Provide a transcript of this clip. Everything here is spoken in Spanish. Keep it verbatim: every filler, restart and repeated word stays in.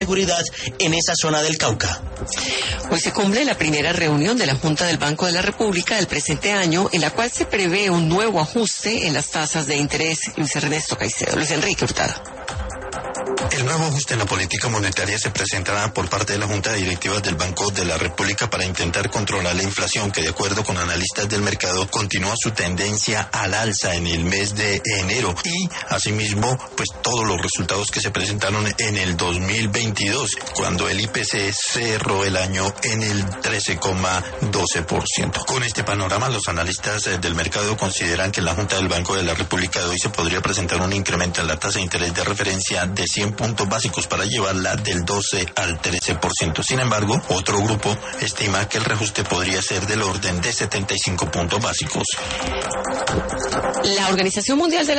seguridad en esa zona del Cauca. Hoy se cumple la primera reunión de la Junta del Banco de la República del presente año, en la cual se prevé un nuevo ajuste en las tasas de interés. Luis Ernesto Caicedo. Luis Enrique Hurtado. El nuevo ajuste en la política monetaria se presentará por parte de la Junta de Directivas del Banco de la República para intentar controlar la inflación, que de acuerdo con analistas del mercado continúa su tendencia al alza en el mes de enero, y asimismo pues todos los resultados que se presentaron en el dos mil veintidós, cuando el I P C cerró el año en el trece coma doce por ciento. Con este panorama, los analistas del mercado consideran que la Junta del Banco de la República de hoy se podría presentar un incremento en la tasa de interés de referencia de cien puntos básicos para llevarla del doce al trece por ciento. Sin embargo, otro grupo estima que el reajuste podría ser del orden de setenta y cinco puntos básicos. La Organización Mundial de la